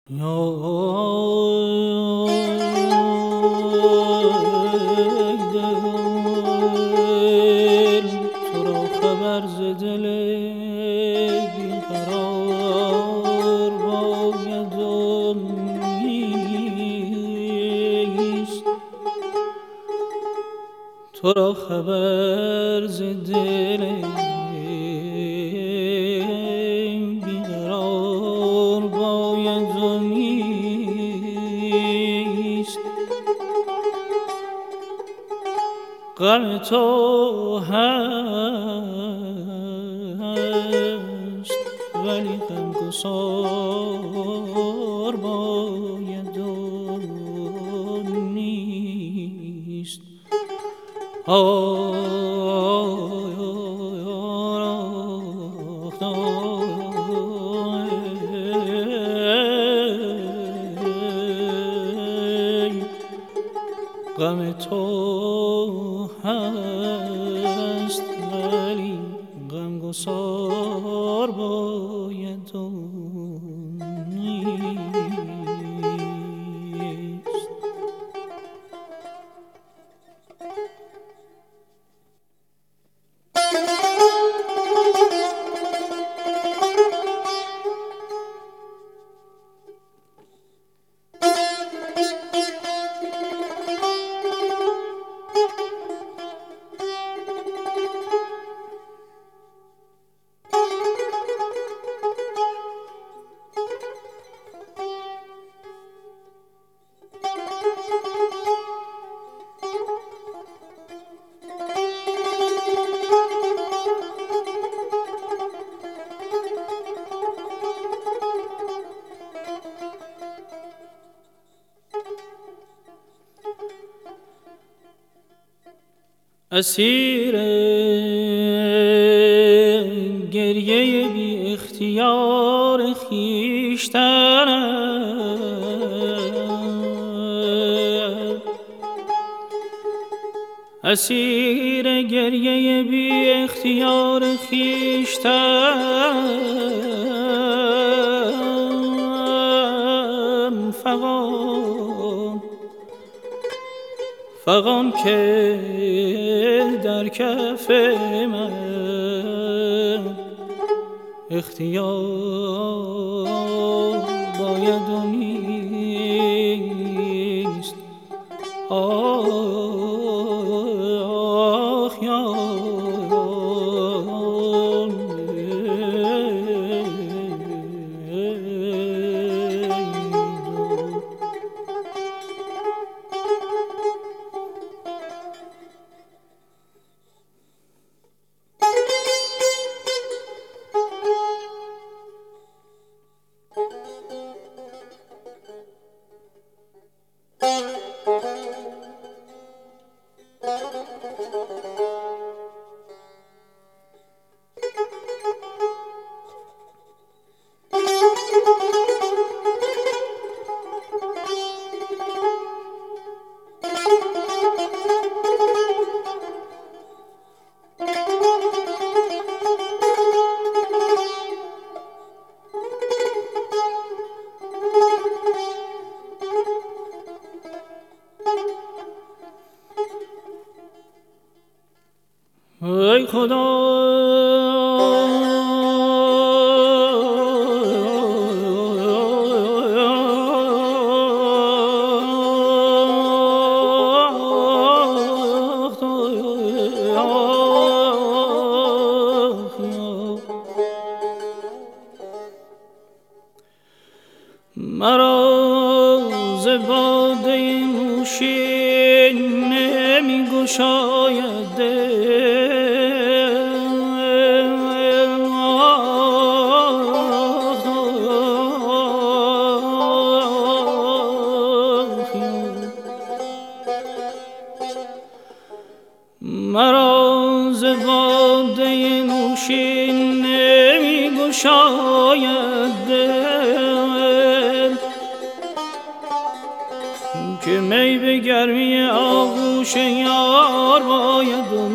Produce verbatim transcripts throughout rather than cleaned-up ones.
تو را خبر ز دل بیقرار باید و نیست. غم تو هست ولی غمگسار باید و نیست. غم تو هست ولی غمگسار باید و نیست. اسیر گریه بی اختیار خویشتنم، اسیر گریه بی اختیار خویشتنم. فغان فغان که در کف من اختیار باید و نیست. آخ یار ای خدا مرا ز باده نوشین نمی گشاید دل. مرا ز باده نوشین نمی گشاید دل، که می به گرمی آغوش یار باید و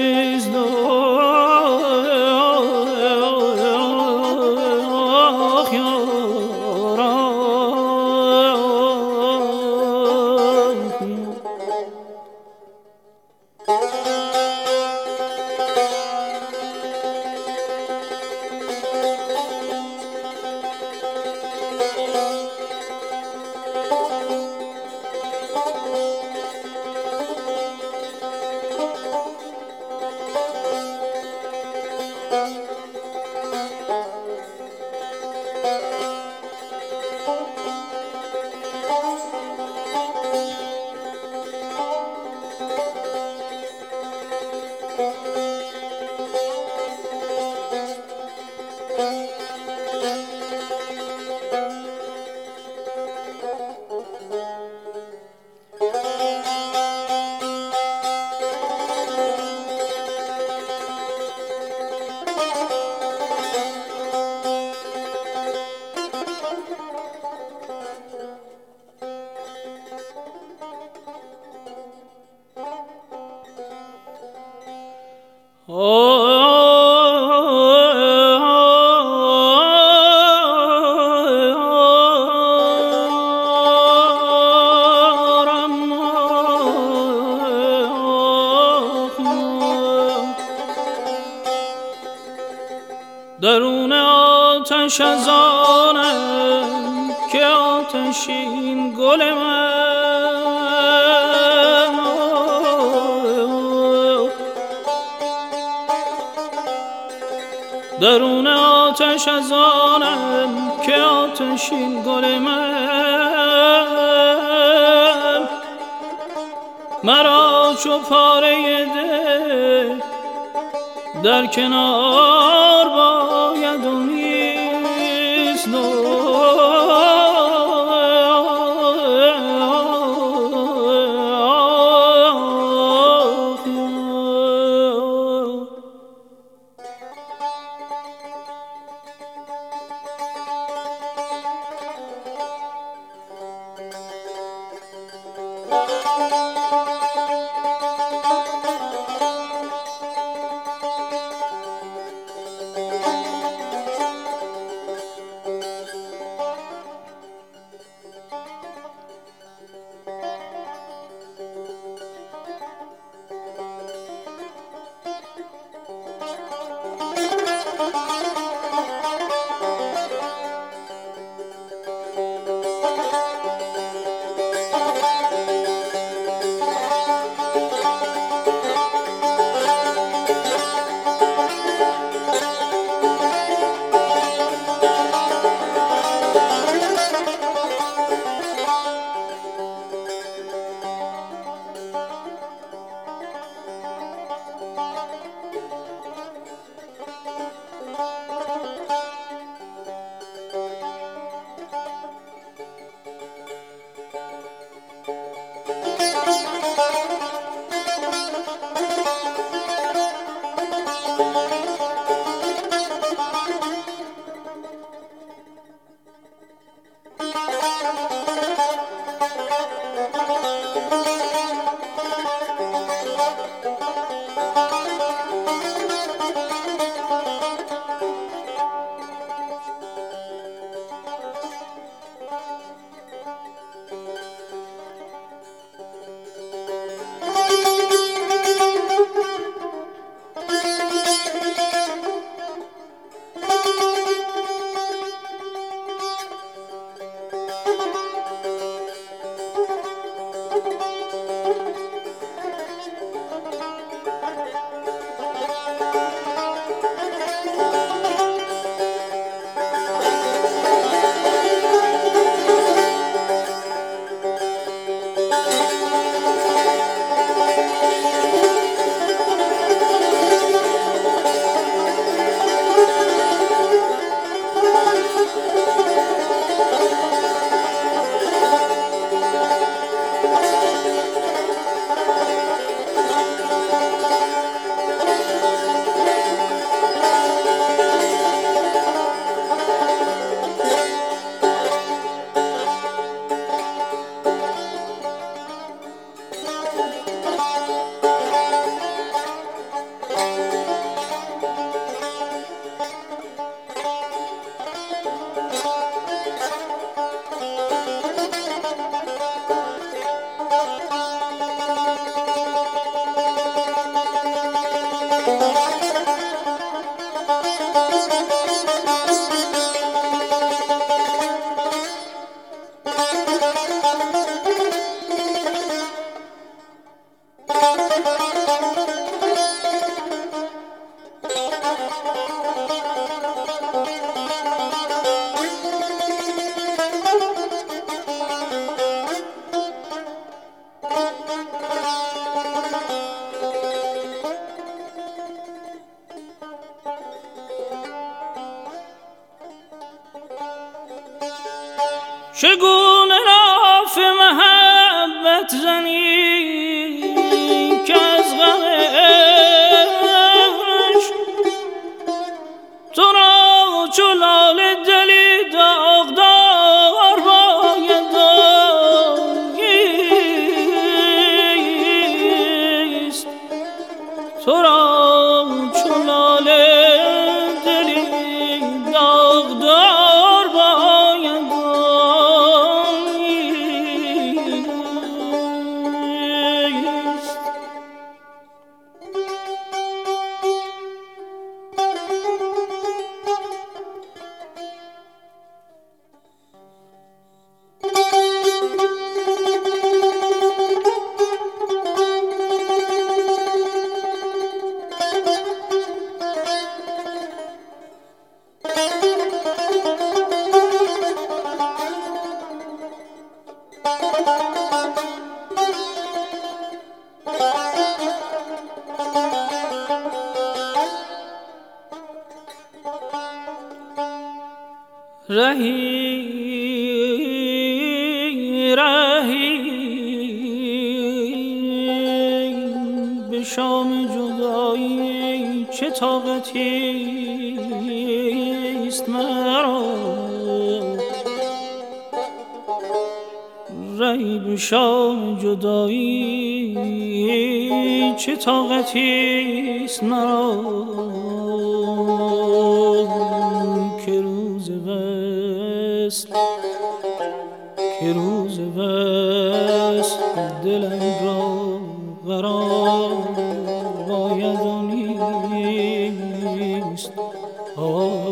نیست. آخ درون آتش از آنم که آتشین گل من، درون آتش از آنم که آتشین گل من، مرا چو پاره دل در کنار باید و نیست چگونه لاف محبت زنی که از غمش تو را چو لاله دلی داغدار باید دایست، تو را چو لاله دلی داغدار باید دایست. رهی رهی به شام جدایی چه طاقتی است مرا، رهی به شام جدایی چه طاقتی است مرا، که روز وصل که روز وصل دلم را قرار باید و نیست. آه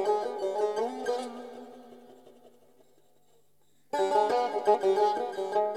Thank you.